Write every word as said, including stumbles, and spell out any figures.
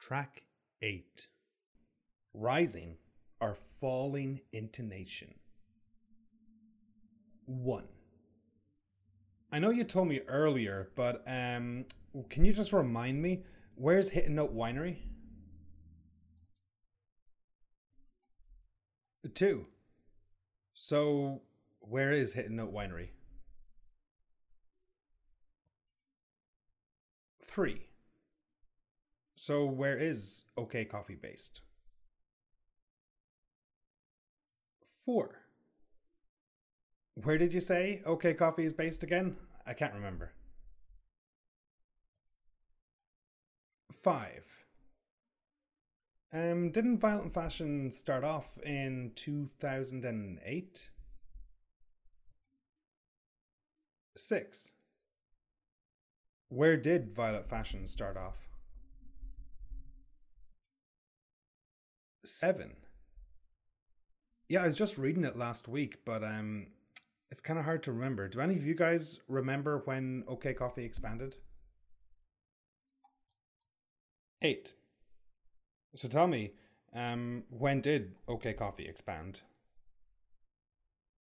Track eight. Rising or falling intonation. one. I know you told me earlier, but um, can you just remind me, where's Hidden Note Winery? two. So, where is Hidden Note Winery? three. So, where is OK Coffee based? four. Where did you say OK Coffee is based again? I can't remember. five. Um, didn't Violent Fashion start off in two thousand eight? six. Where did Violet Fashion start off? seven. Yeah, I was just reading it last week, but um, it's kind of hard to remember. Do any of you guys remember when OK Coffee expanded? eight. So tell me, um, when did OK Coffee expand?